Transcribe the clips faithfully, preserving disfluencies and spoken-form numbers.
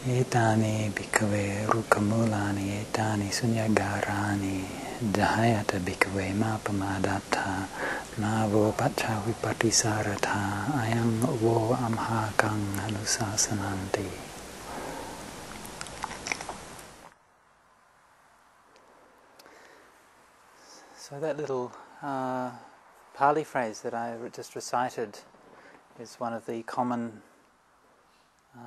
Etani bhikkhave rukamulani etani sunyagarani jahayata bhikkhave mapamadatta navo pacha vipatisarata ayam vo amhakang anusasananti. So that little uh, Pali phrase that I just recited is one of the common uh,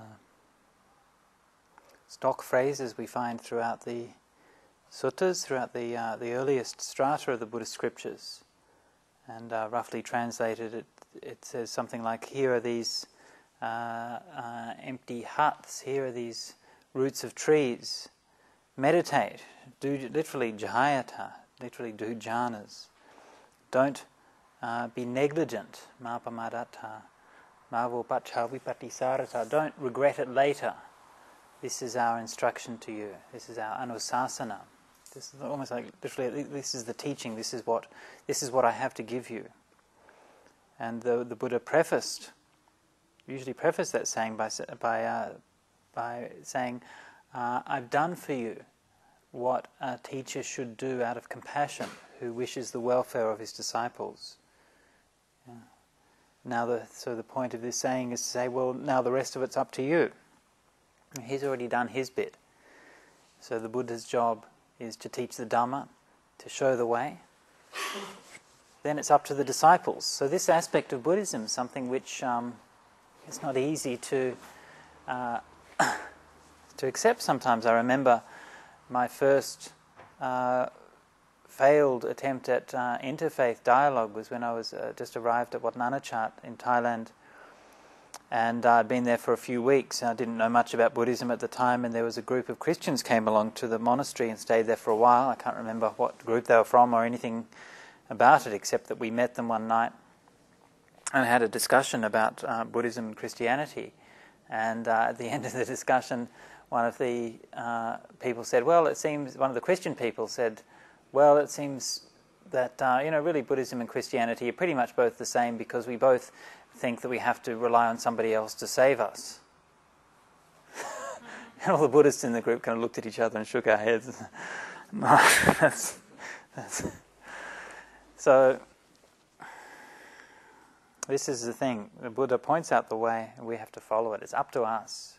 stock phrases we find throughout the suttas, throughout the uh, the earliest strata of the Buddhist scriptures. And uh, roughly translated, it, it says something like, here are these uh, uh, empty huts, here are these roots of trees. Meditate, do literally jhayata, literally do jhanas. Don't uh, be negligent, mapamadatta, mavo pacha vipatisarata. Don't regret it later. This is our instruction to you. This is our anusasana. This is almost like literally, this is the teaching. This is what this is what I have to give you. And the the Buddha prefaced, usually prefaced that saying by by uh, by saying, uh, "I've done for you what a teacher should do out of compassion, who wishes the welfare of his disciples." Yeah. Now, the so the point of this saying is to say, well, now the rest of it's up to you. He's already done his bit. So the Buddha's job is to teach the Dhamma, to show the way. Then it's up to the disciples. So this aspect of Buddhism is something which um, is not easy to uh, to accept sometimes. I remember my first uh, failed attempt at uh, interfaith dialogue was when I was uh, just arrived at Wat Nanachat in Thailand. And I'd been there for a few weeks, and I didn't know much about Buddhism at the time, and there was a group of Christians came along to the monastery and stayed there for a while. I can't remember what group they were from or anything about it, except that we met them one night and had a discussion about uh, Buddhism and Christianity. And uh, at the end of the discussion, one of the uh, people said, well, it seems, one of the Christian people said, well, it seems that, uh, you know, really Buddhism and Christianity are pretty much both the same, because we both think that we have to rely on somebody else to save us. And all the Buddhists in the group kind of looked at each other and shook our heads. No, that's, that's. So, this is the thing. The Buddha points out the way, and we have to follow it. It's up to us.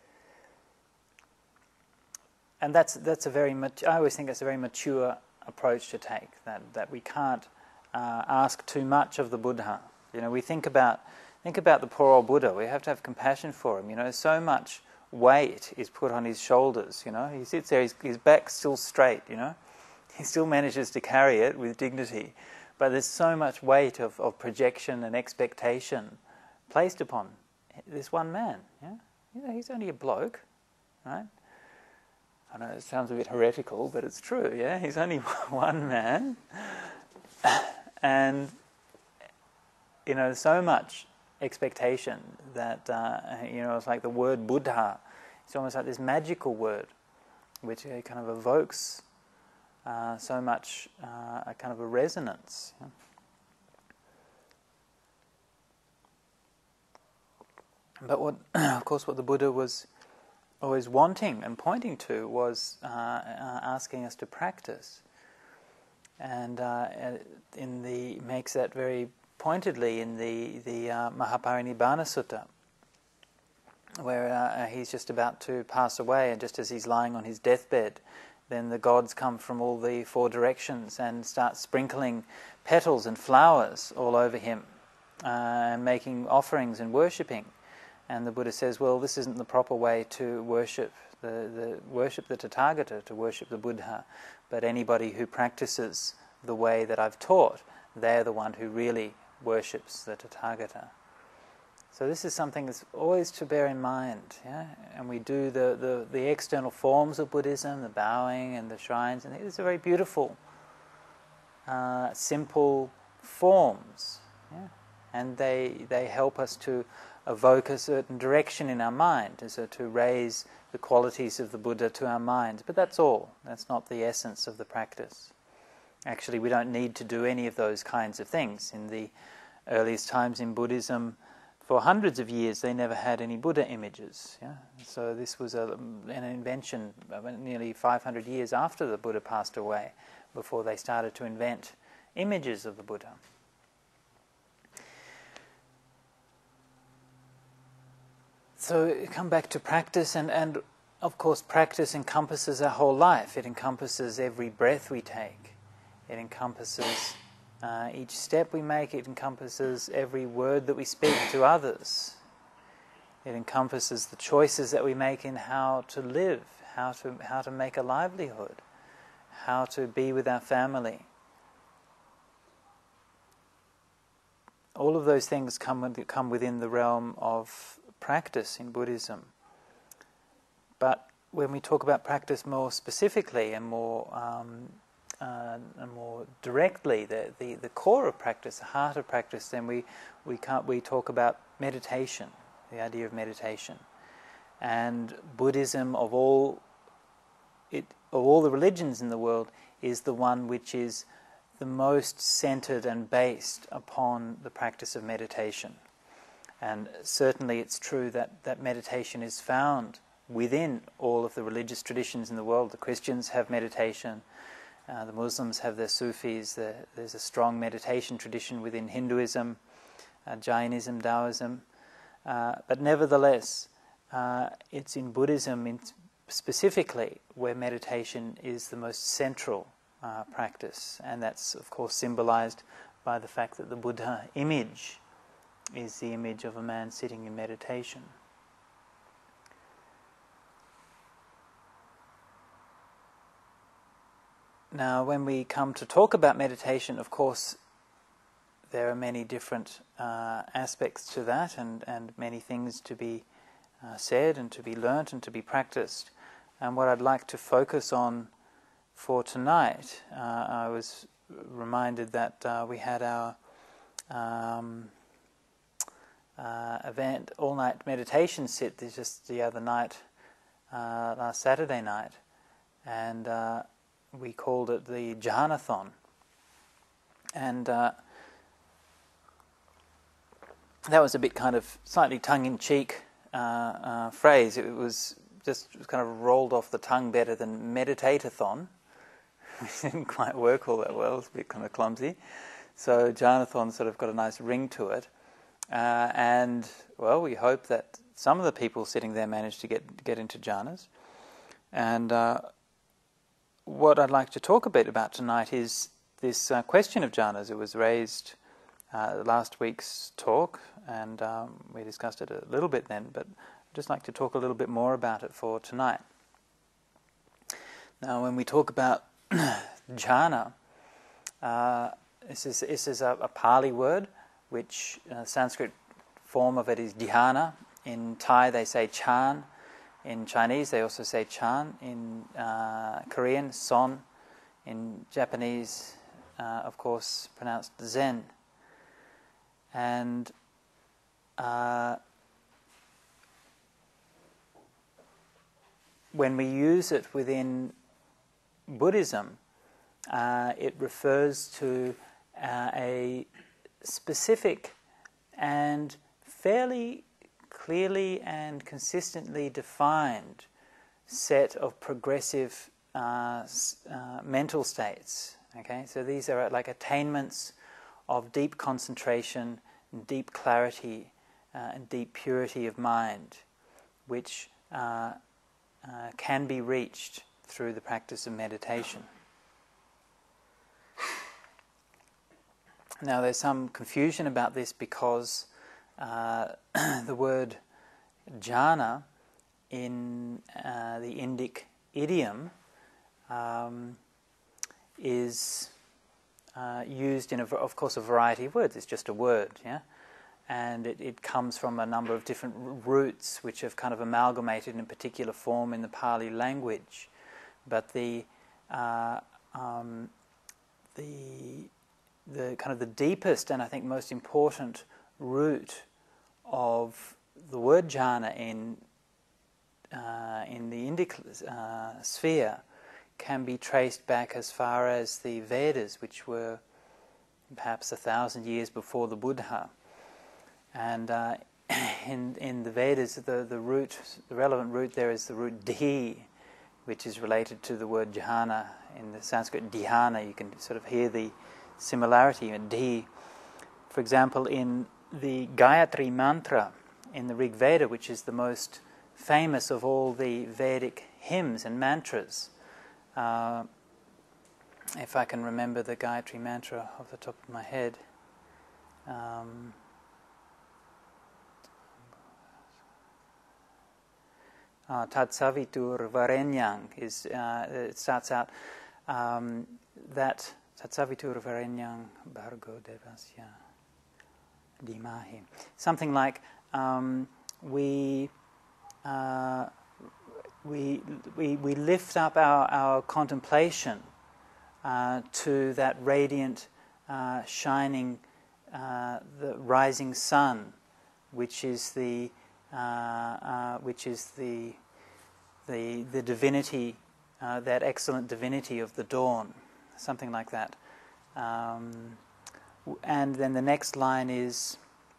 And that's that's a very mat- I always think that's a very mature approach to take. That that we can't uh, ask too much of the Buddha. You know, we think about think about the poor old Buddha. We have to have compassion for him. You know, so much weight is put on his shoulders. You know, he sits there, his, his back's still straight. You know, he still manages to carry it with dignity. But there's so much weight of, of projection and expectation placed upon this one man. Yeah, you know, he's only a bloke, right? I know it sounds a bit heretical, but it's true. Yeah, he's only one man, and you know, so much expectation that, uh, you know, it's like the word Buddha. It's almost like this magical word, which uh, kind of evokes uh, so much, uh, a kind of a resonance. Yeah? But what, of course, what the Buddha was always wanting and pointing to was uh, uh, asking us to practice, and uh, in the makes that very pointedly in the the uh, Mahaparinibbana Sutta, where uh, he's just about to pass away, and just as he's lying on his deathbed, then the gods come from all the four directions and start sprinkling petals and flowers all over him, uh, and making offerings and worshipping. And the Buddha says, well, this isn't the proper way to worship the, the worship the Tathagata, to worship the Buddha, but anybody who practices the way that I've taught, they're the one who really worships the Tathagata. So this is something that's always to bear in mind, yeah. And we do the, the, the external forms of Buddhism, the bowing and the shrines, and these are very beautiful, uh, simple forms, yeah. And they they help us to evoke a certain direction in our mind, so to raise the qualities of the Buddha to our mind. But that's all. That's not the essence of the practice. Actually, we don't need to do any of those kinds of things. In the earliest times in Buddhism, for hundreds of years they never had any Buddha images. Yeah? So this was a, an invention nearly five hundred years after the Buddha passed away, before they started to invent images of the Buddha. So come back to practice, and, and of course practice encompasses our whole life. It encompasses every breath we take. It encompasses uh, each step we make. It encompasses every word that we speak to others. It encompasses the choices that we make in how to live, how to how to make a livelihood, how to be with our family. All of those things come come within the realm of practice in Buddhism. But when we talk about practice more specifically and more um, uh, and more directly, the, the the core of practice, the heart of practice, then we we can't we talk about meditation, the idea of meditation, and Buddhism of all it of all the religions in the world is the one which is the most centered and based upon the practice of meditation. And certainly it's true that, that meditation is found within all of the religious traditions in the world. The Christians have meditation, uh, the Muslims have their Sufis, the, there's a strong meditation tradition within Hinduism, uh, Jainism, Taoism. Uh, but nevertheless, uh, it's in Buddhism in specifically where meditation is the most central uh, practice. And that's, of course, symbolized by the fact that the Buddha image is the image of a man sitting in meditation. Now, when we come to talk about meditation, of course, there are many different uh, aspects to that, and, and many things to be uh, said and to be learnt and to be practiced. And what I'd like to focus on for tonight, uh, I was reminded that uh, we had our um, uh, event, all-night meditation sit just the other night, uh, last Saturday night, and uh, we called it the Jhanathon. And uh, that was a bit kind of slightly tongue-in-cheek uh, uh, phrase. It was just kind of rolled off the tongue better than meditate-a-thon, which didn't quite work all that well. It's a bit kind of clumsy. So Jhanathon sort of got a nice ring to it. Uh, and, well, we hope that some of the people sitting there managed to get get into jhanas. And uh, what I'd like to talk a bit about tonight is this uh, question of jhanas. It was raised uh, last week's talk, and um, we discussed it a little bit then, but I'd just like to talk a little bit more about it for tonight. Now, when we talk about jhana, uh, this is, this is a, a Pali word, which uh, Sanskrit form of it is dhyana. In Thai they say chan. In Chinese they also say chan. In uh, Korean, son. In Japanese, uh, of course, pronounced zen. And uh, when we use it within Buddhism, uh, it refers to uh, a specific and fairly clearly and consistently defined set of progressive uh, uh, mental states. Okay, so these are like attainments of deep concentration, deep clarity, uh, and deep purity of mind, which uh, uh, can be reached through the practice of meditation. Now, there's some confusion about this because uh, the word jhana in uh, the Indic idiom um, is uh, used in, a, of course, a variety of words. It's just a word, yeah? And it, it comes from a number of different roots which have kind of amalgamated in a particular form in the Pali language. But the uh, um, the the kind of the deepest and I think most important root of the word jhana in uh, in the Indic uh, sphere can be traced back as far as the Vedas, which were perhaps a thousand years before the Buddha. And uh, in in the Vedas, the, the root, the relevant root there is the root dhi, which is related to the word jhana. In the Sanskrit dhyana, you can sort of hear the similarity in dhi. For example, in the Gayatri mantra in the Rig Veda, which is the most famous of all the Vedic hymns and mantras, uh, if I can remember the Gayatri mantra off the top of my head, um, uh, Tat Savitur Varenyang is, uh, it starts out um, that Tat Savitur Varenyang Bhargo Devasya Dhimahi. Something like um, we, uh, we we we lift up our, our contemplation uh, to that radiant, uh, shining, uh, the rising sun, which is the uh, uh, which is the the the divinity, uh, that excellent divinity of the dawn, something like that. Um, and then the next line is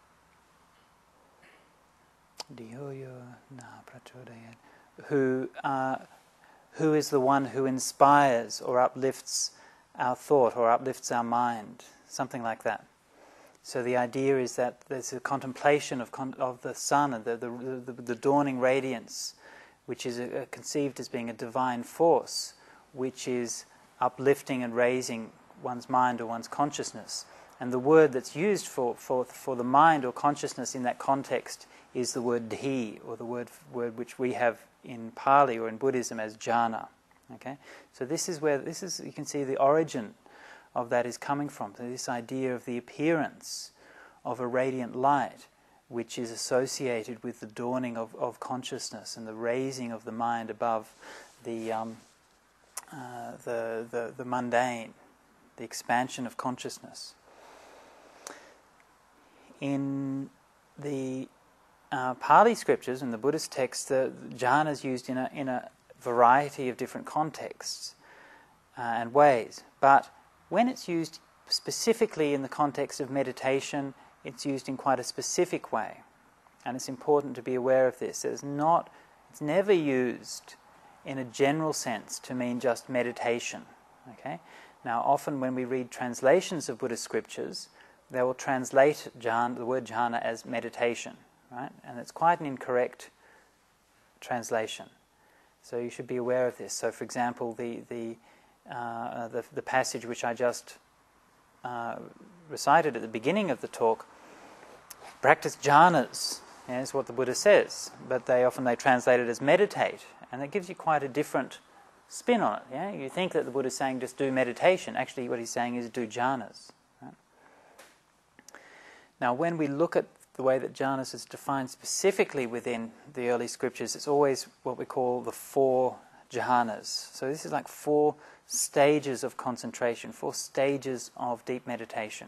who uh, who is the one who inspires or uplifts our thought or uplifts our mind, something like that. So the idea is that there's a contemplation of con- of the sun and the the, the, the dawning radiance, which is a, a conceived as being a divine force, which is uplifting and raising one's mind or one's consciousness. And the word that's used for, for, for the mind or consciousness in that context is the word dhi, or the word word which we have in Pali or in Buddhism as jhana. Okay, so this is where this is. You can see the origin of that is coming from. So this idea of the appearance of a radiant light, which is associated with the dawning of, of consciousness and the raising of the mind above the um, uh, the, the the mundane, the expansion of consciousness. In the uh, Pali scriptures, in the Buddhist texts, the jhana is used in a in a variety of different contexts uh, and ways. But when it's used specifically in the context of meditation, it's used in quite a specific way, and it's important to be aware of this. It's not, it's never used in a general sense to mean just meditation. Okay. Now, often when we read translations of Buddhist scriptures, they will translate jhana, the word jhana as meditation, right? And it's quite an incorrect translation. So you should be aware of this. So, for example, the the uh, the, the passage which I just uh, recited at the beginning of the talk, practice jhanas, yeah, is what the Buddha says, but they often they translate it as meditate, and that gives you quite a different spin on it. Yeah, you think that the Buddha is saying just do meditation. Actually, what he's saying is do jhanas. Right? Now, when we look at the way that jhanas is defined specifically within the early scriptures, it's always what we call the four jhanas. So this is like four stages of concentration, four stages of deep meditation.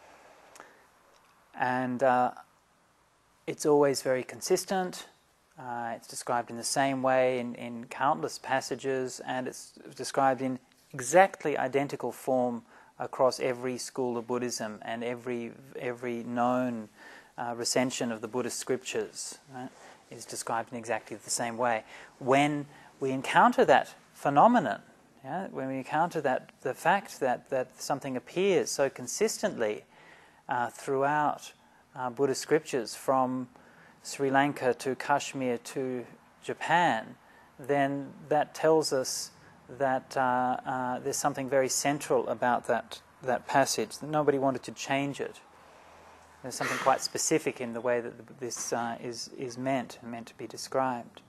And uh, it's always very consistent. Uh, it's described in the same way in, in countless passages, and it's described in exactly identical form across every school of Buddhism and every every known uh, recension of the Buddhist scriptures, right, is described in exactly the same way. When we encounter that phenomenon, yeah, when we encounter that the fact that, that something appears so consistently uh, throughout uh, Buddhist scriptures, from Sri Lanka to Kashmir to Japan, then that tells us that uh, uh, there's something very central about that that passage, that nobody wanted to change it. There's something quite specific in the way that this uh, is, is meant, meant to be described.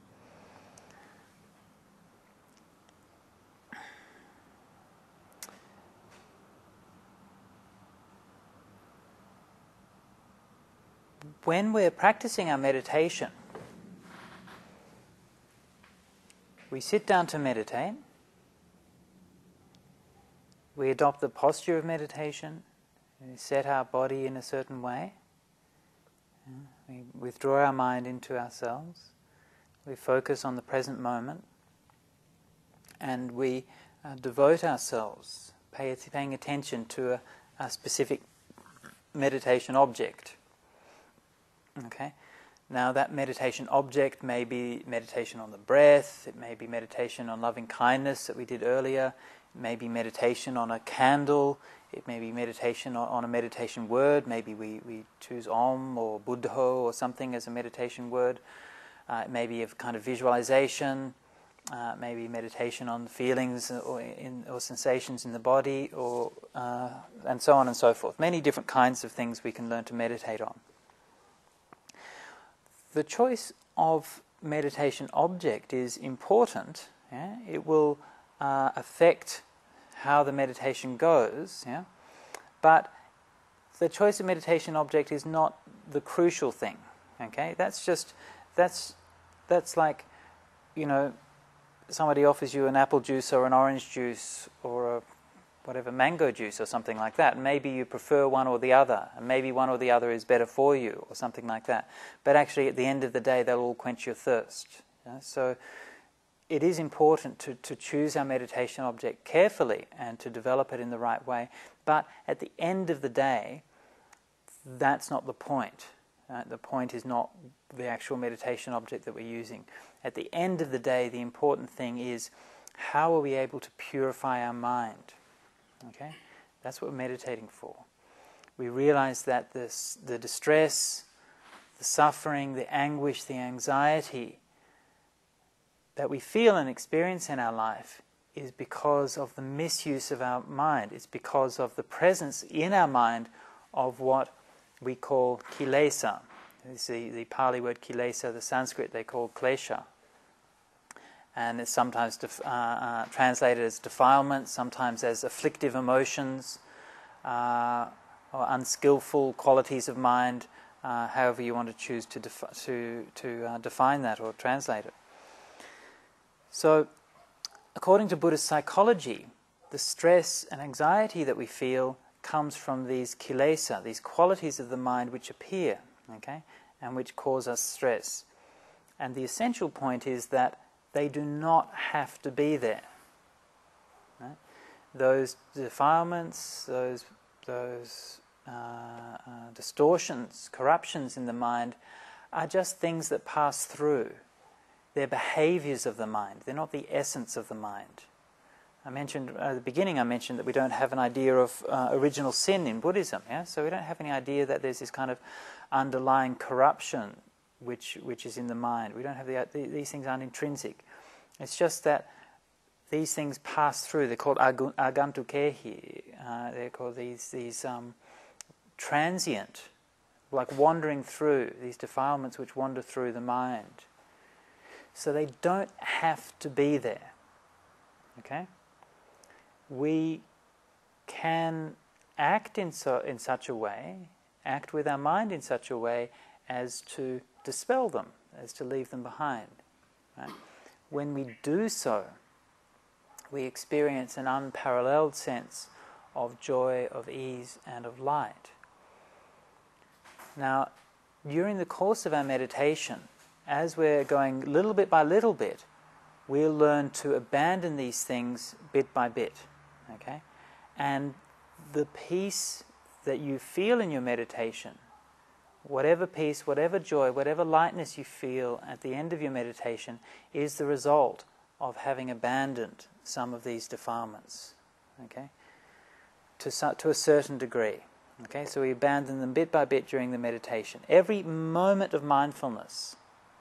When we're practicing our meditation, we sit down to meditate. We adopt the posture of meditation. We set our body in a certain way. We withdraw our mind into ourselves. We focus on the present moment. And we uh, devote ourselves, pay, paying attention to a, a specific meditation object. Okay? Now that meditation object may be meditation on the breath, it may be meditation on loving kindness that we did earlier, it may be meditation on a candle, it may be meditation on, on a meditation word, maybe we, we choose Om or Buddha or something as a meditation word, uh, it may be a kind of visualization, uh, maybe meditation on feelings or, in, or sensations in the body, or uh, and so on and so forth. Many different kinds of things we can learn to meditate on. The choice of meditation object is important. Yeah? It will uh, affect how the meditation goes. Yeah? But the choice of meditation object is not the crucial thing. Okay, that's just that's that's like, you know, somebody offers you an apple juice or an orange juice or a whatever, mango juice or something like that. Maybe you prefer one or the other, and maybe one or the other is better for you, or something like that. But actually, at the end of the day, they'll all quench your thirst. Yeah? So it is important to, to choose our meditation object carefully and to develop it in the right way. But at the end of the day, that's not the point. Right? The point is not the actual meditation object that we're using. At the end of the day, the important thing is, how are we able to purify our mind? Okay, that's what we're meditating for. We realize that this, the distress, the suffering, the anguish, the anxiety that we feel and experience in our life is because of the misuse of our mind. It's because of the presence in our mind of what we call kilesa. This is the, the Pali word kilesa, the Sanskrit they call klesha. And it's sometimes def- uh, uh, translated as defilement, sometimes as afflictive emotions, uh, or unskillful qualities of mind, uh, however you want to choose to defi- to to uh, define that or translate it. So, according to Buddhist psychology, the stress and anxiety that we feel comes from these kilesa, these qualities of the mind which appear, okay, and which cause us stress. And the essential point is that they do not have to be there. Right? Those defilements, those those uh, uh, distortions, corruptions in the mind are just things that pass through. They're behaviors of the mind. They're not the essence of the mind. I mentioned at the beginning, I mentioned that we don't have an idea of uh, original sin in Buddhism. Yeah? So we don't have any idea that there's this kind of underlying corruption which which is in the mind. We don't have the, these things aren't intrinsic. It's just that these things pass through. They're called agantukehi. Uh, they're called these these um, transient, like wandering through, these defilements which wander through the mind. So they don't have to be there. Okay? We can act in so in such a way, act with our mind in such a way as to dispel them, as to leave them behind. Right? When we do so, we experience an unparalleled sense of joy, of ease, and of light. Now, during the course of our meditation, as we're going little bit by little bit, we'll learn to abandon these things bit by bit. Okay? And the peace that you feel in your meditation, whatever peace, whatever joy, whatever lightness you feel at the end of your meditation, is the result of having abandoned some of these defilements, okay, to, to a certain degree. Okay, so we abandon them bit by bit during the meditation. Every moment of mindfulness,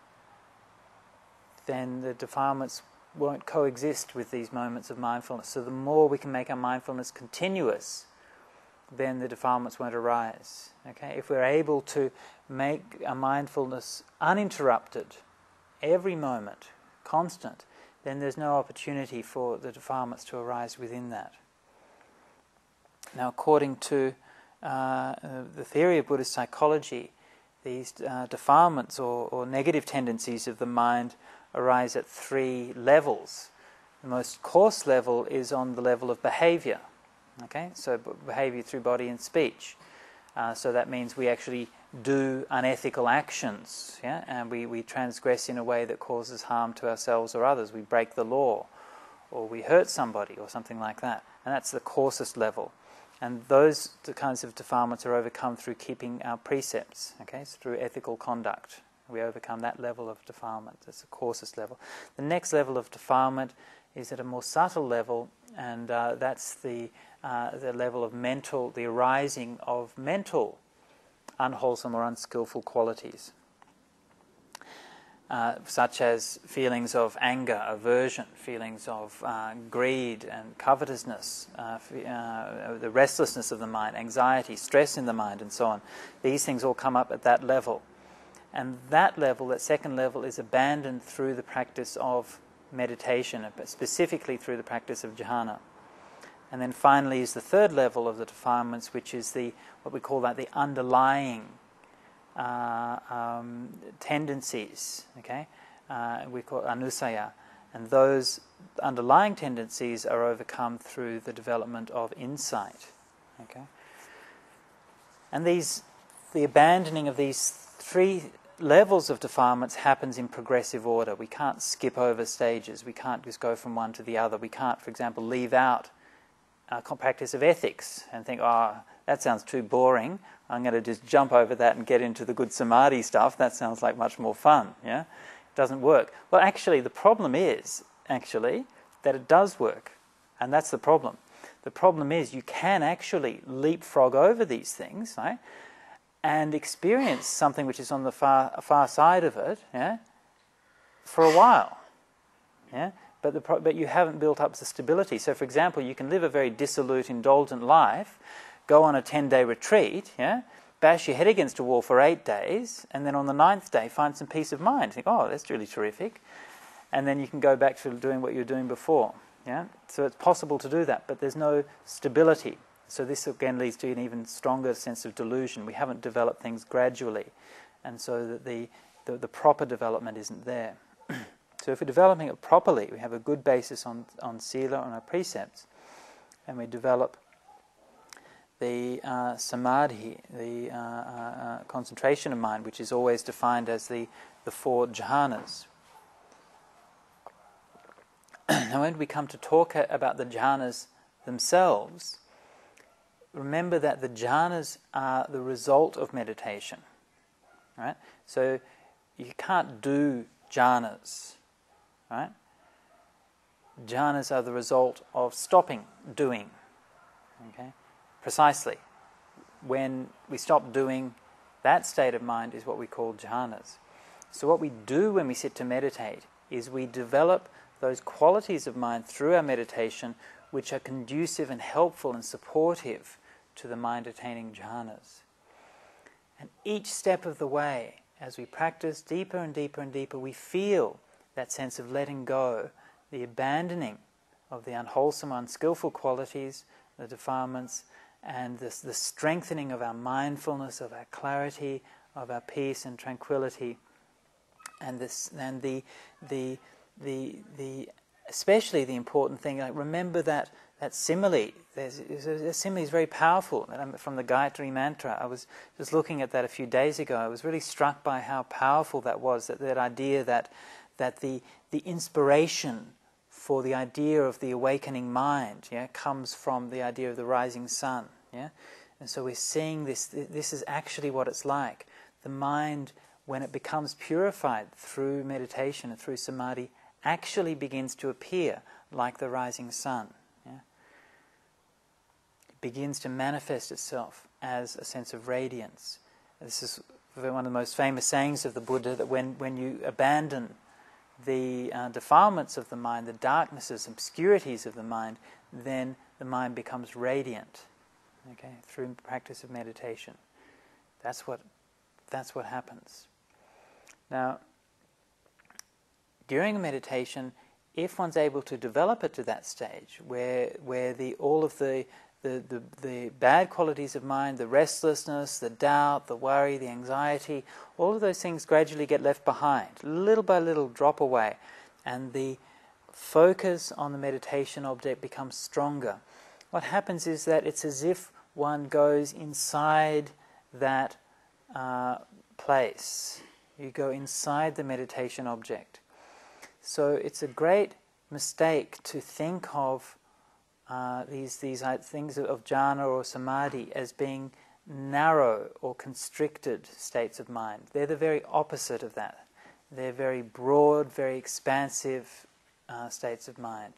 then the defilements won't coexist with these moments of mindfulness. So the more we can make our mindfulness continuous, then the defilements won't arise. Okay? If we're able to make our mindfulness uninterrupted every moment, constant, then there's no opportunity for the defilements to arise within that. Now, according to uh, the theory of Buddhist psychology, these uh, defilements or, or negative tendencies of the mind arise at three levels. The most coarse level is on the level of behavior. Okay, so behavior through body and speech. Uh, so that means we actually do unethical actions, yeah, and we, we transgress in a way that causes harm to ourselves or others. We break the law, or we hurt somebody, or something like that. And that's the coarsest level. And those the kinds of defilements are overcome through keeping our precepts, okay, so through ethical conduct. We overcome that level of defilement. That's the coarsest level. The next level of defilement is at a more subtle level, and uh, that's the uh, the level of mental, the arising of mental unwholesome or unskillful qualities, uh, such as feelings of anger, aversion, feelings of uh, greed and covetousness, uh, uh, the restlessness of the mind, anxiety, stress in the mind, and so on. These things all come up at that level. And that level, that second level, is abandoned through the practice of meditation, specifically through the practice of jhana. And then finally is the third level of the defilements, which is the what we call that the underlying uh, um, tendencies. Okay, uh, we call it anusaya, and those underlying tendencies are overcome through the development of insight. Okay, and these the abandoning of these three levels of defilements happens in progressive order. We can't skip over stages. We can't just go from one to the other. We can't, for example, leave out a practice of ethics and think, oh, that sounds too boring. I'm going to just jump over that and get into the good samadhi stuff. That sounds like much more fun. Yeah, it doesn't work. Well, actually, the problem is actually that it does work, and that's the problem. The problem is you can actually leapfrog over these things, right? And experience something which is on the far far side of it, yeah, for a while, yeah. But the pro- but you haven't built up the stability. So, for example, you can live a very dissolute, indulgent life, go on a ten-day retreat, yeah, bash your head against a wall for eight days, and then on the ninth day find some peace of mind. Think, oh, that's really terrific, and then you can go back to doing what you were doing before, yeah. So it's possible to do that, but there's no stability. So this again leads to an even stronger sense of delusion. We haven't developed things gradually, and so that the, the, the proper development isn't there. So if we're developing it properly, we have a good basis on, on sila, on our precepts, and we develop the uh, samadhi, the uh, uh, concentration of mind, which is always defined as the, the four jhanas. Now when we come to talk about the jhanas themselves, remember that the jhanas are the result of meditation, right? So you can't do jhanas, right? Jhanas are the result of stopping doing, okay? Precisely. When we stop doing, that state of mind is what we call jhanas. So what we do when we sit to meditate is we develop those qualities of mind through our meditation which are conducive and helpful and supportive to the mind attaining jhanas. And each step of the way, as we practice deeper and deeper and deeper, we feel that sense of letting go, the abandoning of the unwholesome, unskillful qualities, the defilements, and this, the strengthening of our mindfulness, of our clarity, of our peace and tranquility, and this, and the, the, the, the, especially the important thing. Like remember that that simile. There's, a simile is very powerful. From the Gayatri Mantra, I was just looking at that a few days ago. I was really struck by how powerful that was. That that idea that that the the inspiration for the idea of the awakening mind, yeah, comes from the idea of the rising sun, yeah, and so we're seeing this. This is actually what it's like. The mind, when it becomes purified through meditation and through samadhi, actually begins to appear like the rising sun. Yeah? It begins to manifest itself as a sense of radiance. This is one of the most famous sayings of the Buddha, that when, when you abandon the uh, defilements of the mind, the darknesses, obscurities of the mind, then the mind becomes radiant, okay, through practice of meditation. That's what, that's what happens. Now, during a meditation, if one's able to develop it to that stage, where where the all of the the, the the bad qualities of mind, the restlessness, the doubt, the worry, the anxiety, all of those things gradually get left behind, little by little drop away, and the focus on the meditation object becomes stronger. What happens is that it's as if one goes inside that uh, place. You go inside the meditation object. So it's a great mistake to think of uh, these these things of jhana or samadhi as being narrow or constricted states of mind. They're the very opposite of that. They're very broad, very expansive uh, states of mind.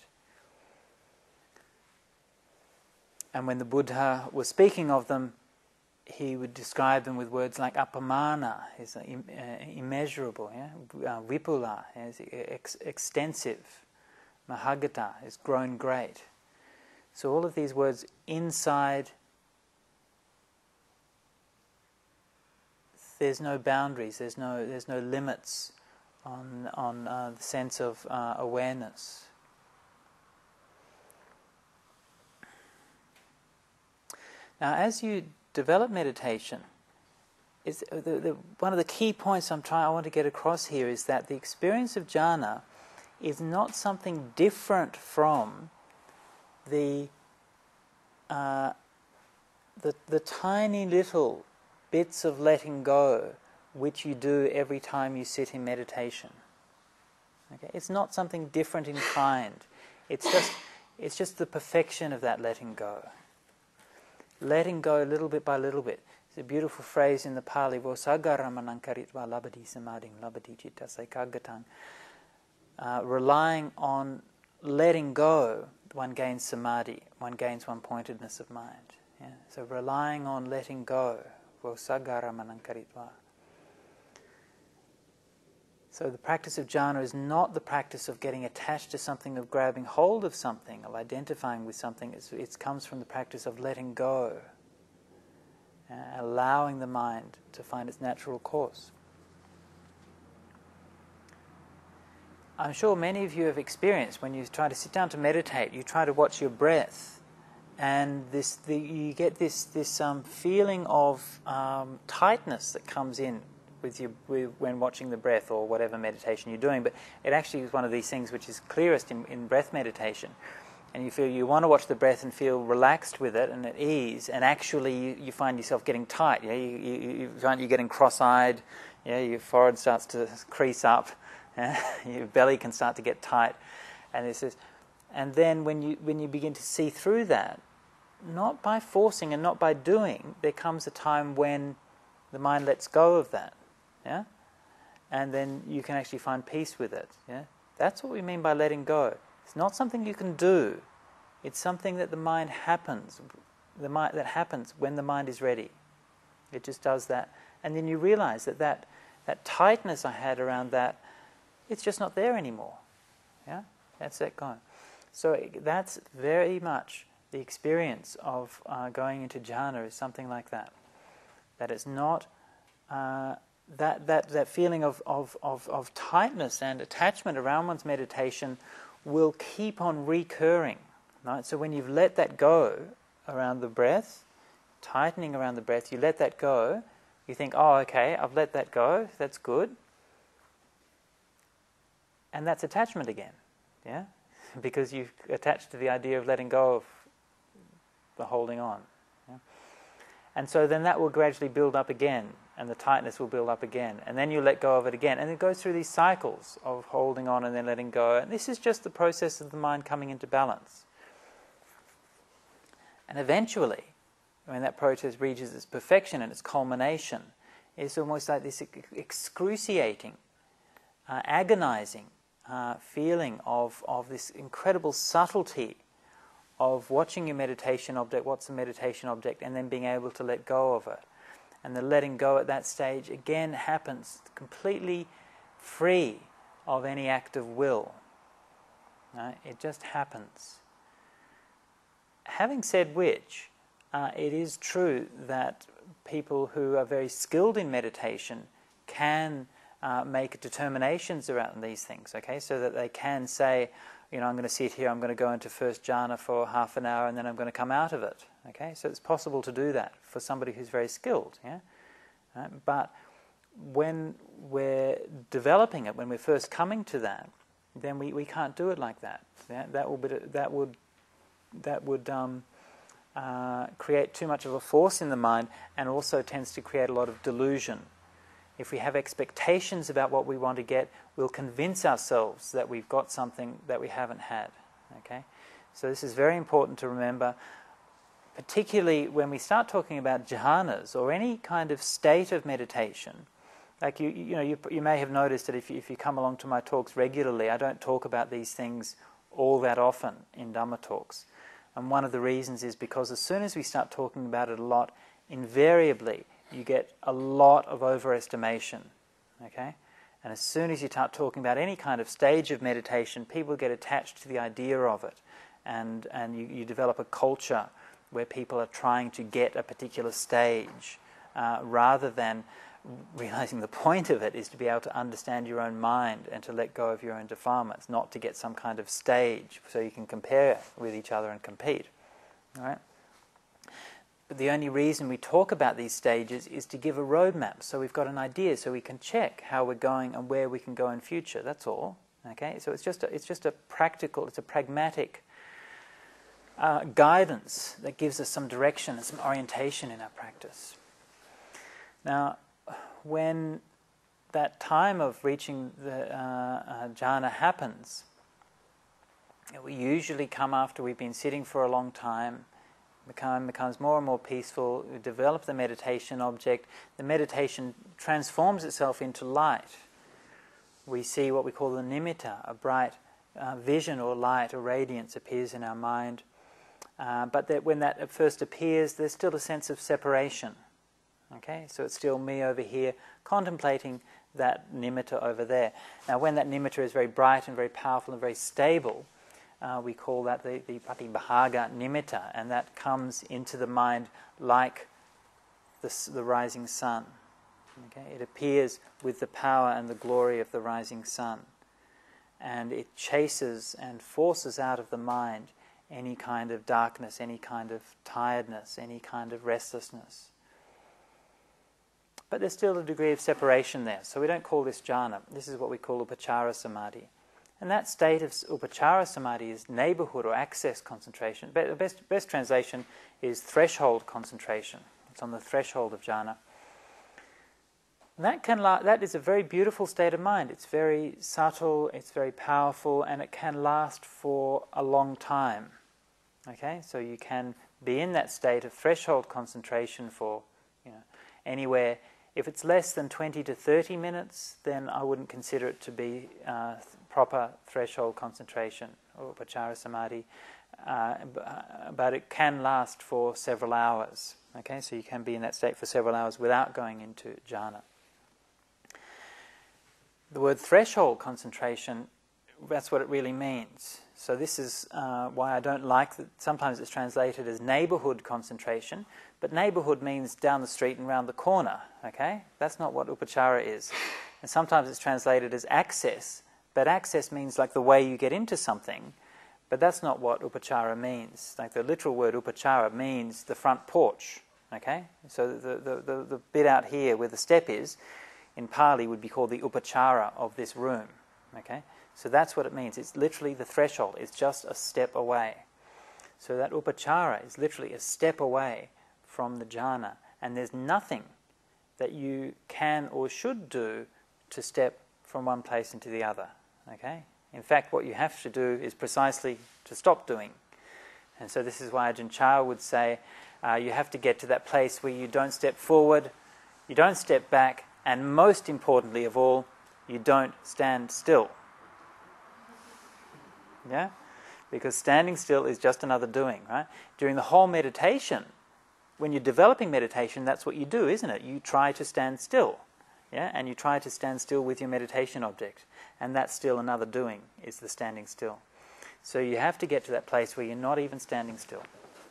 And when the Buddha was speaking of them, he would describe them with words like apamana, is uh, im- uh, immeasurable, yeah? uh, vipula, is ex- extensive, mahagata, is grown great. So all of these words inside, there's no boundaries, there's no there's no limits on on uh, the sense of uh, awareness. Now, as you develop meditation, is the, the, one of the key points I'm trying I want to get across here is that the experience of jhana is not something different from the uh, the the tiny little bits of letting go which you do every time you sit in meditation. Okay, it's not something different in kind. It's just it's just the perfection of that letting go. Letting go little bit by little bit. It's a beautiful phrase in the Pali, Vosagaramanankaritva labadi samadhing labadi citta saikagatang. Uh, relying on letting go, one gains samadhi, one gains one-pointedness of mind. Yeah? So relying on letting go, Vosagaramanankaritva. So the practice of jhana is not the practice of getting attached to something, of grabbing hold of something, of identifying with something. It's, it comes from the practice of letting go, uh, allowing the mind to find its natural course. I'm sure many of you have experienced when you try to sit down to meditate, you try to watch your breath, and this the, you get this this um, feeling of um, tightness that comes in with you with, when watching the breath or whatever meditation you're doing. But it actually is one of these things which is clearest in, in breath meditation. And you feel you want to watch the breath and feel relaxed with it and at ease, and actually you, you find yourself getting tight. Yeah, you, you, you find you're getting cross-eyed. Yeah, your forehead starts to crease up. Yeah? Your belly can start to get tight, and this is, and then when you when you begin to see through that, not by forcing and not by doing, there comes a time when the mind lets go of that. Yeah, and then you can actually find peace with it. Yeah, that's what we mean by letting go. It's not something you can do. It's something that the mind happens, the mind that happens when the mind is ready. It just does that, and then you realize that that, that tightness I had around that, it's just not there anymore. Yeah, that's that going. So that's very much the experience of uh, going into jhana is something like that. That it's not. Uh, That, that that feeling of, of, of, of tightness and attachment around one's meditation will keep on recurring. Right? So when you've let that go around the breath, tightening around the breath, you let that go, you think, oh, okay, I've let that go, that's good. And that's attachment again. Yeah? Because you've attached to the idea of letting go of the holding on. Yeah? And so then that will gradually build up again, and the tightness will build up again, and then you let go of it again, and it goes through these cycles of holding on and then letting go, and this is just the process of the mind coming into balance. And eventually, when that process reaches its perfection and its culmination, it's almost like this excruciating, uh, agonizing uh, feeling of, of this incredible subtlety of watching your meditation object, what's the meditation object, and then being able to let go of it. And the letting go at that stage again happens completely free of any act of will. Right? It just happens. Having said which, uh, it is true that people who are very skilled in meditation can uh, make determinations around these things, okay? So that they can say, you know, I'm going to sit here, I'm going to go into first jhana for half an hour, and then I'm going to come out of it. Okay, so it's possible to do that for somebody who's very skilled. Yeah, right? But when we're developing it, when we're first coming to that, then we, we can't do it like that. Yeah? That will be, that would that would um, uh, create too much of a force in the mind, and also tends to create a lot of delusion. If we have expectations about what we want to get, we'll convince ourselves that we've got something that we haven't had. Okay, so this is very important to remember. particularly when we start talking about jhanas or any kind of state of meditation. Like you, you know, you, you may have noticed that if you, if you come along to my talks regularly, I don't talk about these things all that often in Dhamma talks. And one of the reasons is because as soon as we start talking about it a lot, invariably you get a lot of overestimation, okay? And as soon as you start talking about any kind of stage of meditation, people get attached to the idea of it. And, and you, you develop a culture where people are trying to get a particular stage, uh, rather than realizing the point of it is to be able to understand your own mind and to let go of your own defilements, not to get some kind of stage so you can compare with each other and compete. All right? But the only reason we talk about these stages is to give a roadmap, so we've got an idea, so we can check how we're going and where we can go in future. That's all. Okay? So it's just a, it's just a practical, it's a pragmatic uh, guidance that gives us some direction and some orientation in our practice. Now, when that time of reaching the uh, uh, jhana happens, it will usually come after we've been sitting for a long time, become, becomes more and more peaceful, we develop the meditation object, the meditation transforms itself into light. We see what we call the nimitta, a bright uh, vision or light or radiance appears in our mind. Uh, but that when that at first appears, there's still a sense of separation. Okay, so it's still me over here contemplating that nimitta over there. Now when that nimitta is very bright and very powerful and very stable, uh, we call that the, the patibhaga nimitta, and that comes into the mind like the, the rising sun. Okay, it appears with the power and the glory of the rising sun, and it chases and forces out of the mind any kind of darkness, any kind of tiredness, any kind of restlessness. But there's still a degree of separation there, so we don't call this jhana. This is what we call upachara samadhi. And that state of upachara samadhi is neighborhood or access concentration. The best, best translation is threshold concentration. It's on the threshold of jhana. And that, can la- that is a very beautiful state of mind. It's very subtle, it's very powerful, and it can last for a long time. Okay, so you can be in that state of threshold concentration for, you know, anywhere. If it's less than twenty to thirty minutes, then I wouldn't consider it to be uh, proper threshold concentration or upachara samadhi, uh, but it can last for several hours. Okay, so you can be in that state for several hours without going into jhana. The word threshold concentration, that's what it really means. So this is uh, why I don't like that. Sometimes it's translated as neighborhood concentration, but neighborhood means down the street and round the corner, okay? That's not what upachara is. And sometimes it's translated as access, but access means like the way you get into something, but that's not what upachara means. Like the literal word upachara means the front porch, okay? So the, the, the, the bit out here where the step is, in Pali would be called the upachara of this room, okay? So that's what it means. It's literally the threshold. It's just a step away. So that upachara is literally a step away from the jhana, and there's nothing that you can or should do to step from one place into the other. Okay? In fact, what you have to do is precisely to stop doing. And so this is why Ajahn Chah would say, uh, you have to get to that place where you don't step forward, you don't step back, and most importantly of all, you don't stand still. Yeah? Because standing still is just another doing, right? During the whole meditation, when you're developing meditation, that's what you do, isn't it? You try to stand still, yeah? And you try to stand still with your meditation object. And that's still another doing, is the standing still. So you have to get to that place where you're not even standing still.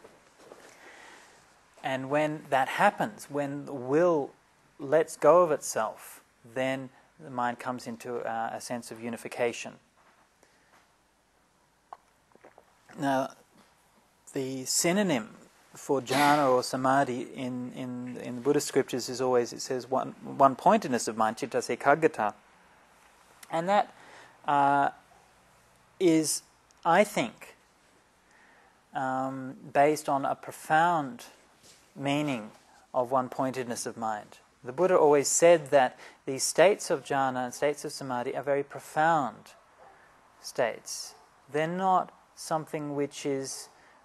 And when that happens, when the will lets go of itself, then the mind comes into uh, a sense of unification. Now, the synonym for jhana or samadhi in, in, in the Buddhist scriptures is always, it says one, one-pointedness of mind, citta ekaggata. And that uh, is, I think, um, based on a profound meaning of one-pointedness of mind. The Buddha always said that these states of jhana and states of samadhi are very profound states. They're not something which is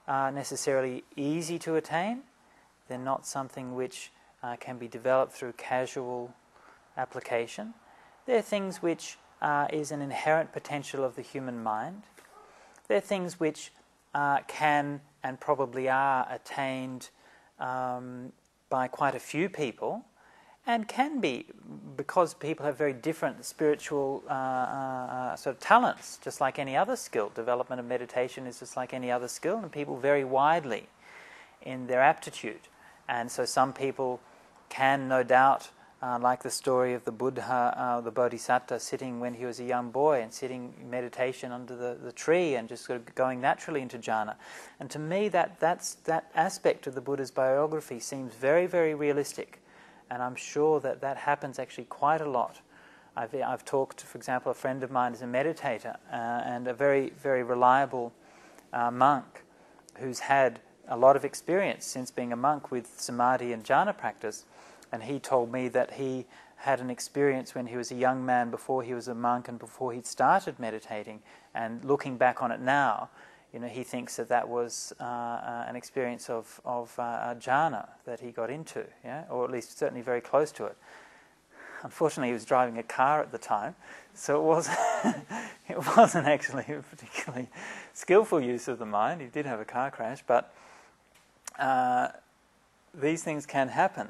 uh, necessarily easy to attain. They're not something which uh, can be developed through casual application. They're things which uh, is an inherent potential of the human mind. They're things which uh, can and probably are attained um, by quite a few people, and can be, because people have very different spiritual uh, uh, sort of talents, just like any other skill. Development of meditation is just like any other skill, and people vary widely in their aptitude. And so some people can, no doubt, uh, like the story of the Buddha, uh, the Bodhisattva, sitting when he was a young boy and sitting in meditation under the, the tree and just sort of going naturally into jhana. And to me, that that's, that aspect of the Buddha's biography seems very, very realistic. And I'm sure that that happens actually quite a lot. I've, I've talked, for example, a friend of mine is a meditator uh, and a very, very reliable uh, monk who's had a lot of experience since being a monk with samadhi and jhana practice. And he told me that he had an experience when he was a young man before he was a monk and before he'd started meditating. And looking back on it now, you know, he thinks that that was uh, uh, an experience of, of uh, jhana that he got into, yeah, or at least certainly very close to it. Unfortunately, he was driving a car at the time, so it wasn't, it wasn't actually a particularly skillful use of the mind. He did have a car crash, but uh, these things can happen.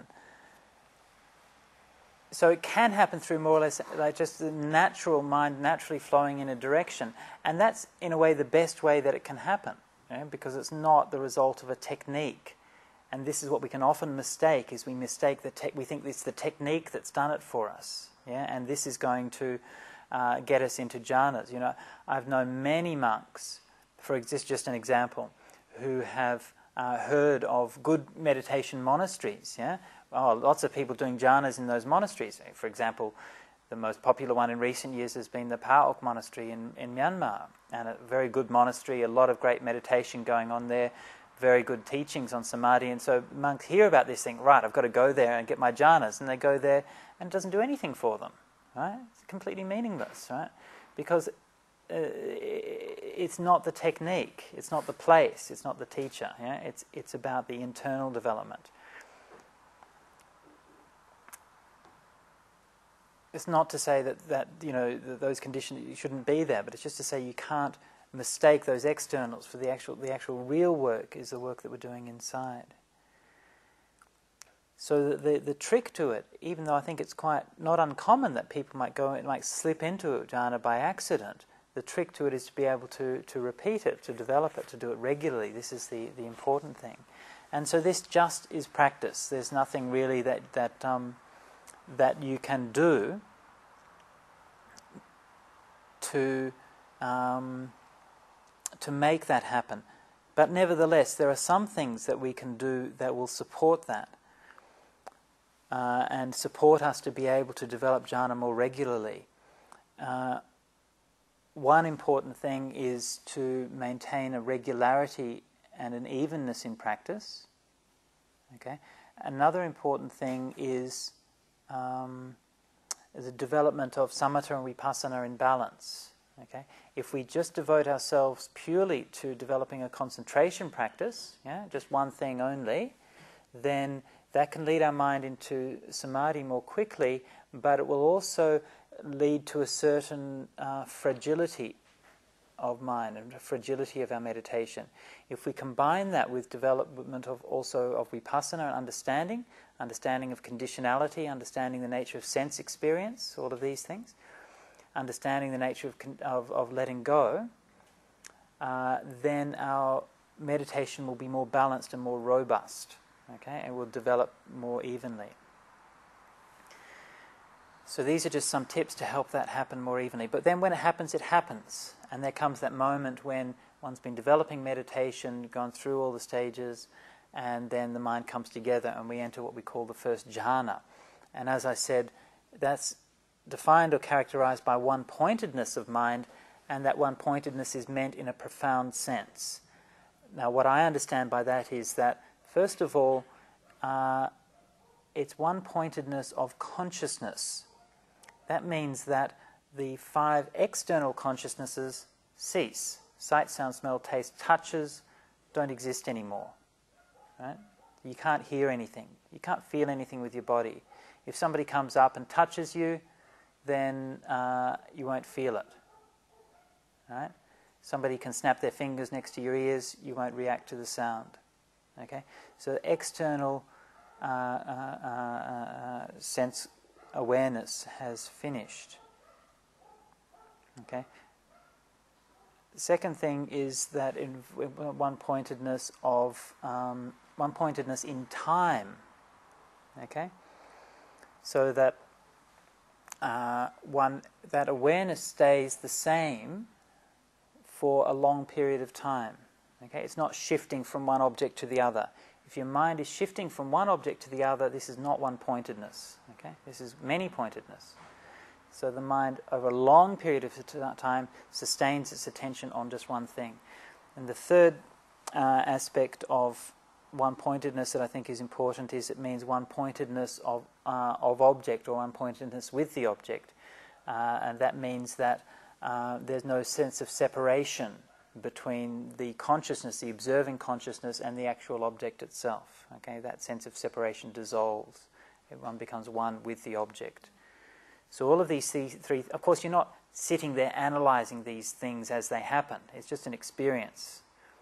So it can happen through more or less like just the natural mind naturally flowing in a direction. And that's, in a way, the best way that it can happen, you know, because it's not the result of a technique. And this is what we can often mistake, is we mistake the te- we think it's the technique that's done it for us. Yeah? And this is going to uh, get us into jhanas. You know, I've known many monks, for just, just an example, who have uh, heard of good meditation monasteries, yeah? Oh, lots of people doing jhanas in those monasteries. For example, the most popular one in recent years has been the Paok Monastery in, in Myanmar, and a very good monastery, a lot of great meditation going on there, very good teachings on samadhi. And so monks hear about this thing, right, I've got to go there and get my jhanas, and they go there and it doesn't do anything for them, right? It's completely meaningless, right? Because uh, it's not the technique, it's not the place, it's not the teacher, yeah? It's, it's about the internal development. It's not to say that, that you know that those conditions shouldn't be there, but it's just to say you can't mistake those externals for the actual the actual real work is the work that we're doing inside. So the, the the trick to it, even though I think it's quite not uncommon that people might go and might slip into jhana by accident, the trick to it is to be able to, to repeat it, to develop it, to do it regularly. This is the, the important thing. And so this just is practice. There's nothing really that that um, that you can do to um, to make that happen. But nevertheless, there are some things that we can do that will support that uh, and support us to be able to develop jhana more regularly. Uh, one important thing is to maintain a regularity and an evenness in practice. Okay. Another important thing is Um, the development of samatha and vipassana in balance. Okay, if we just devote ourselves purely to developing a concentration practice, yeah, just one thing only, then that can lead our mind into samadhi more quickly, but it will also lead to a certain uh, fragility of mind and fragility of our meditation. If we combine that with development of also of vipassana and understanding, understanding of conditionality, understanding the nature of sense experience, all of these things, understanding the nature of of, of letting go, uh, then our meditation will be more balanced and more robust, okay, and will develop more evenly. So these are just some tips to help that happen more evenly. But then when it happens, it happens. And there comes that moment when one's been developing meditation, gone through all the stages, and then the mind comes together and we enter what we call the first jhana. And as I said, that's defined or characterized by one-pointedness of mind, and that one-pointedness is meant in a profound sense. Now, what I understand by that is that, first of all, uh, it's one-pointedness of consciousness. That means that the five external consciousnesses cease. Sight, sound, smell, taste, touches, don't exist anymore. Right? You can't hear anything. You can't feel anything with your body. If somebody comes up and touches you, then uh, you won't feel it. Right? Somebody can snap their fingers next to your ears, you won't react to the sound. Okay? So external uh, uh, uh, uh, sense awareness has finished. Okay? The second thing is that in one-pointedness of um, one-pointedness in time. Okay, so that uh, one that awareness stays the same for a long period of time. Okay, it's not shifting from one object to the other. If your mind is shifting from one object to the other, this is not one-pointedness. Okay, this is many-pointedness. So the mind, over a long period of time, sustains its attention on just one thing. And the third uh, aspect of one-pointedness that I think is important is it means one-pointedness of uh, of object, or one-pointedness with the object. Uh, and that means that uh, there's no sense of separation between the consciousness, the observing consciousness, and the actual object itself. Okay, that sense of separation dissolves. One becomes one with the object. So all of these three, of course, you're not sitting there analysing these things as they happen. It's just an experience.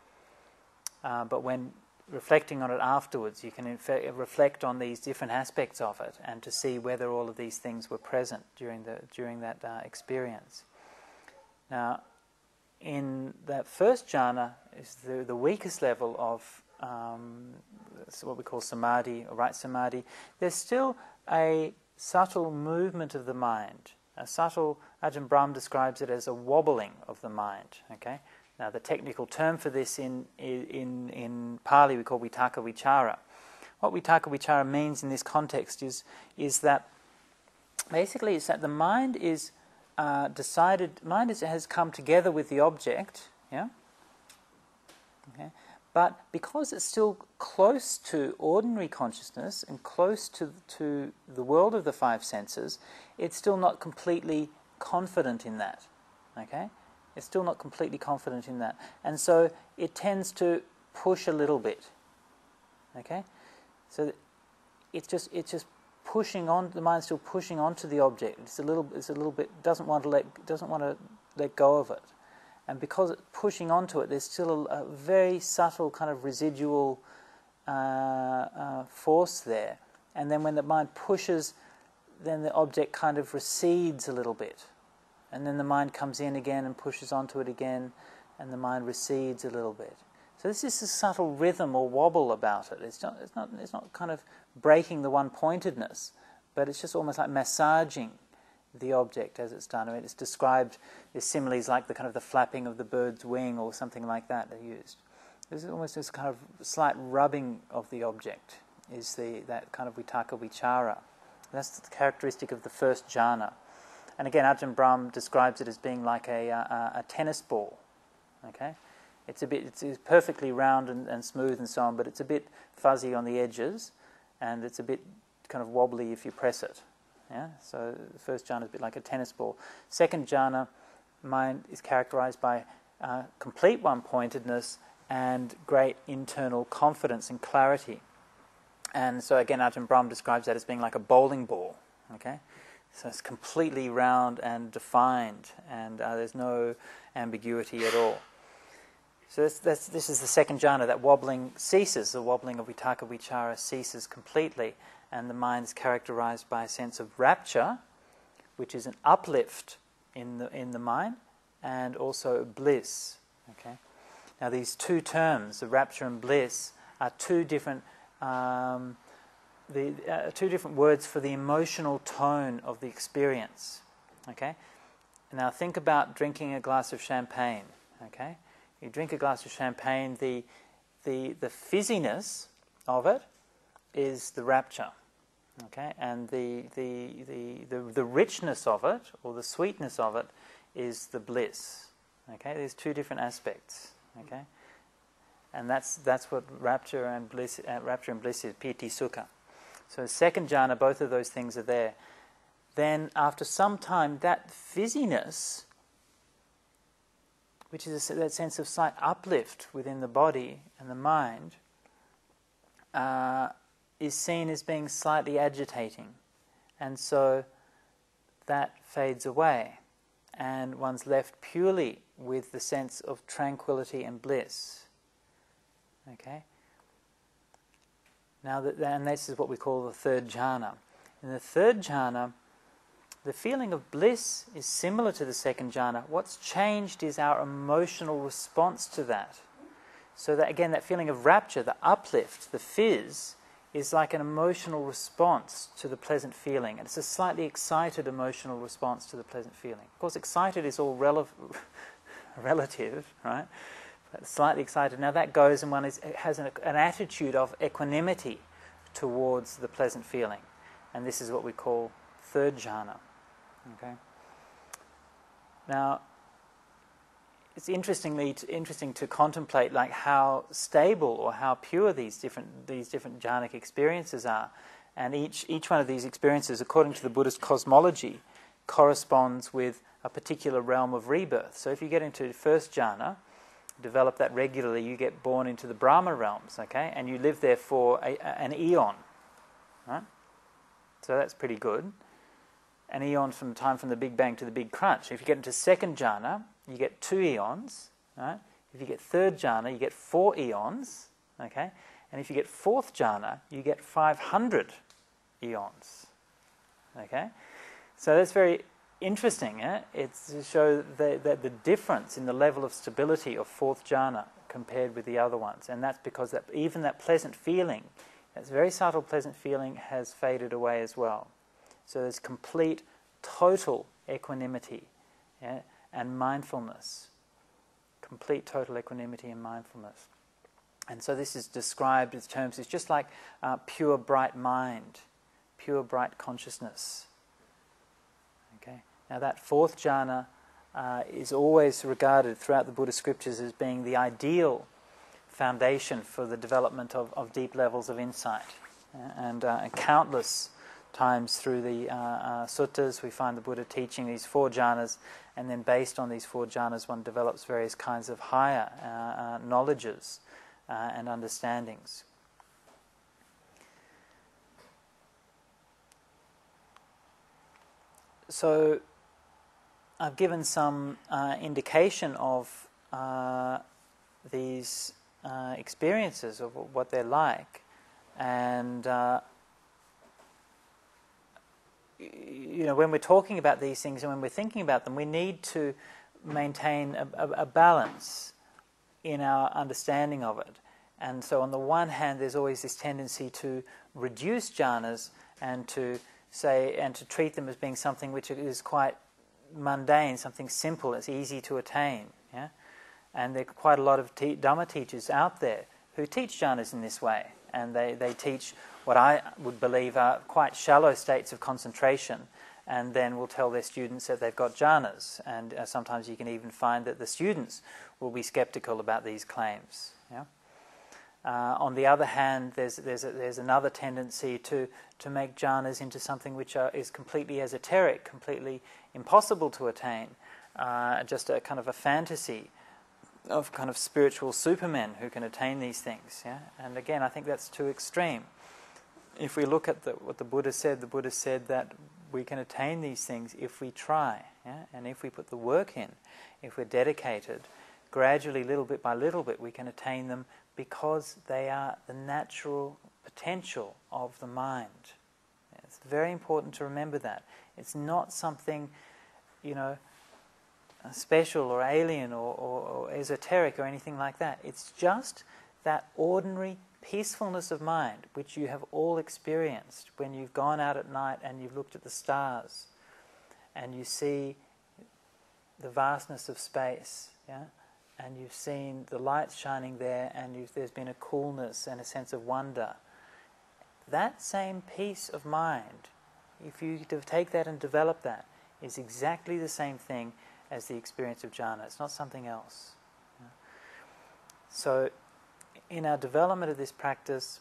Uh, but when reflecting on it afterwards, you can in fact reflect on these different aspects of it and to see whether all of these things were present during the during that uh, experience. Now, in that first jhana is the, the weakest level of um, what we call samadhi, or right samadhi. There's still a subtle movement of the mind. A subtle, Ajahn Brahm describes it as a wobbling of the mind. Okay. Now, the technical term for this in in in Pali we call vitaka vichara. What vitaka vichara means in this context is is that basically it's that the mind is uh, decided. Mind is, has come together with the object. Yeah. Okay. But because it's still close to ordinary consciousness and close to to the world of the five senses, it's still not completely confident in that. Okay? It's still not completely confident in that. And so it tends to push a little bit. Okay? So it's just it's just pushing on, the mind's still pushing onto the object. It's a little it's a little bit doesn't want to let doesn't want to let go of it. And because it's pushing onto it, there's still a, a very subtle kind of residual uh, uh, force there. And then when the mind pushes, then the object kind of recedes a little bit. And then the mind comes in again and pushes onto it again, and the mind recedes a little bit. So this is a subtle rhythm or wobble about it. It's not, it's not, it's not kind of breaking the one-pointedness, but it's just almost like massaging the object as it's done. I mean, it's described, there's similes like the kind of the flapping of the bird's wing or something like that are used. This is almost this kind of slight rubbing of the object is the that kind of vitaka vichara. That's the characteristic of the first jhana. And again, Ajahn Brahm describes it as being like a, a, a tennis ball. Okay, it's a bit, it's, it's perfectly round and, and smooth and so on, but it's a bit fuzzy on the edges, and it's a bit kind of wobbly if you press it. Yeah, so the first jhana is a bit like a tennis ball. Second jhana, mind is characterized by uh, complete one-pointedness and great internal confidence and clarity. And so again, Ajahn Brahm describes that as being like a bowling ball. Okay, so it's completely round and defined, and uh, there's no ambiguity at all. So that's, that's, this is the second jhana. That wobbling ceases. The wobbling of vitaka vichara ceases completely. And the mind is characterized by a sense of rapture, which is an uplift in the in the mind, and also bliss. Okay. Now these two terms, the rapture and bliss, are two different um, the uh, two different words for the emotional tone of the experience. Okay. Now think about drinking a glass of champagne. Okay. You drink a glass of champagne. The the the fizziness of it is the rapture. Okay, and the, the the the the richness of it, or the sweetness of it, is the bliss. Okay, there's two different aspects. Okay, and that's that's what rapture and bliss, uh, rapture and bliss is, piti sukha. So second jhana, both of those things are there. Then after some time, that fizziness which is a, that sense of slight uplift within the body and the mind, uh, is seen as being slightly agitating. And so that fades away, and one's left purely with the sense of tranquility and bliss. Okay? Now, that, and this is what we call the third jhana. In the third jhana, the feeling of bliss is similar to the second jhana. What's changed is our emotional response to that. So that, again, that feeling of rapture, the uplift, the fizz, is like an emotional response to the pleasant feeling. And it's a slightly excited emotional response to the pleasant feeling. Of course, excited is all rel- relative, right? But slightly excited. Now that goes and one is, has an, an attitude of equanimity towards the pleasant feeling. And this is what we call third jhana. Okay. Now, it's interestingly interesting to contemplate like how stable or how pure these different these different jhanic experiences are, and each each one of these experiences, according to the Buddhist cosmology, corresponds with a particular realm of rebirth. So, if you get into first jhana, develop that regularly, you get born into the Brahma realms, okay, and you live there for a, an eon, right? So that's pretty good. An eon from time from the Big Bang to the Big Crunch. If you get into second jhana, you get two eons, right? If you get third jhana, you get four eons, okay? And if you get fourth jhana, you get five hundred eons, okay? So that's very interesting, eh? It's to show the, the, the difference in the level of stability of fourth jhana compared with the other ones. And that's because that even that pleasant feeling, that very subtle pleasant feeling, has faded away as well. So there's complete, total equanimity, yeah, and mindfulness. Complete, total equanimity and mindfulness. And so this is described in terms, it's just like uh, pure, bright mind, pure, bright consciousness. Okay. Now that fourth jhana uh, is always regarded throughout the Buddhist scriptures as being the ideal foundation for the development of, of deep levels of insight. Yeah, and, uh, and countless times through the uh, uh, suttas we find the Buddha teaching these four jhanas, and then based on these four jhanas one develops various kinds of higher uh, uh, knowledges uh, and understandings. So I've given some uh, indication of uh, these uh, experiences, of what they're like, and uh, you know, when we're talking about these things and when we're thinking about them, we need to maintain a, a, a balance in our understanding of it. And so on the one hand, there's always this tendency to reduce jhanas and to say, and to treat them as being something which is quite mundane, something simple, it's easy to attain. Yeah? And there are quite a lot of te- Dhamma teachers out there who teach jhanas in this way. And they, they teach what I would believe are quite shallow states of concentration, and then will tell their students that they've got jhanas. And uh, sometimes you can even find that the students will be skeptical about these claims. Yeah? Uh, on the other hand, there's there's a, there's another tendency to to make jhanas into something which are, is completely esoteric, completely impossible to attain, uh, just a kind of a fantasy of kind of spiritual supermen who can attain these things. Yeah? And again, I think that's too extreme. If we look at the, what the Buddha said, the Buddha said that we can attain these things if we try, yeah? And if we put the work in, if we're dedicated, gradually, little bit by little bit, we can attain them because they are the natural potential of the mind. It's very important to remember that. It's not something, you know, special or alien or, or, or esoteric or anything like that. It's just that ordinary peacefulness of mind which you have all experienced when you've gone out at night and you've looked at the stars and you see the vastness of space, yeah, and you've seen the lights shining there, and you've, there's been a coolness and a sense of wonder. That same peace of mind, if you take that and develop that, is exactly the same thing as the experience of jhana. It's not something else. Yeah. So in our development of this practice,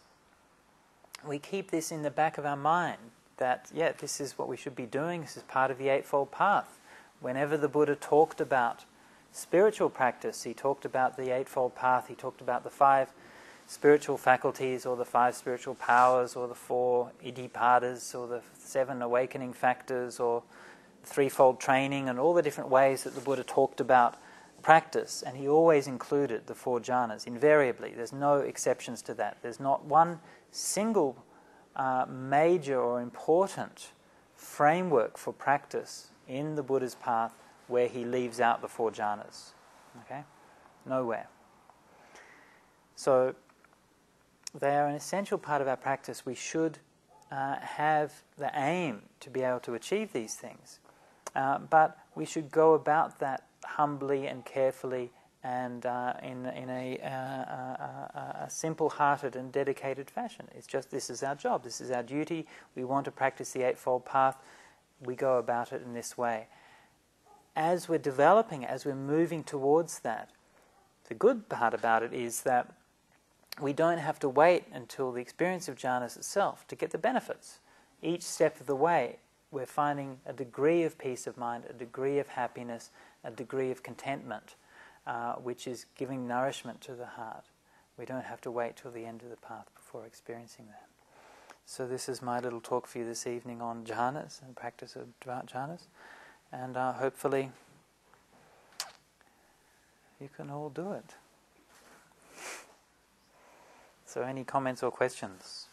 we keep this in the back of our mind, that, yeah, this is what we should be doing, this is part of the Eightfold Path. Whenever the Buddha talked about spiritual practice, he talked about the Eightfold Path, he talked about the five spiritual faculties, or the five spiritual powers, or the four iddhipadas, or the seven awakening factors, or threefold training, and all the different ways that the Buddha talked about practice. And he always included the four jhanas, invariably. There's no exceptions to that. There's not one single uh, major or important framework for practice in the Buddha's path where he leaves out the four jhanas. Okay? Nowhere. So they are an essential part of our practice. We should uh, have the aim to be able to achieve these things. Uh, but we should go about that humbly and carefully and uh, in, in a, uh, uh, a simple-hearted and dedicated fashion. It's just, this is our job, this is our duty, we want to practice the Eightfold Path, we go about it in this way. As we're developing, as we're moving towards that, the good part about it is that we don't have to wait until the experience of jhanas itself to get the benefits. Each step of the way, we're finding a degree of peace of mind, a degree of happiness, a degree of contentment, uh, which is giving nourishment to the heart. We don't have to wait till the end of the path before experiencing that. So this is my little talk for you this evening on jhanas and practice of jhanas. And uh, hopefully you can all do it. So any comments or questions?